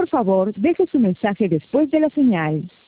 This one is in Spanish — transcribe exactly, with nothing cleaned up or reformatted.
Por favor, deje su mensaje después de la señal.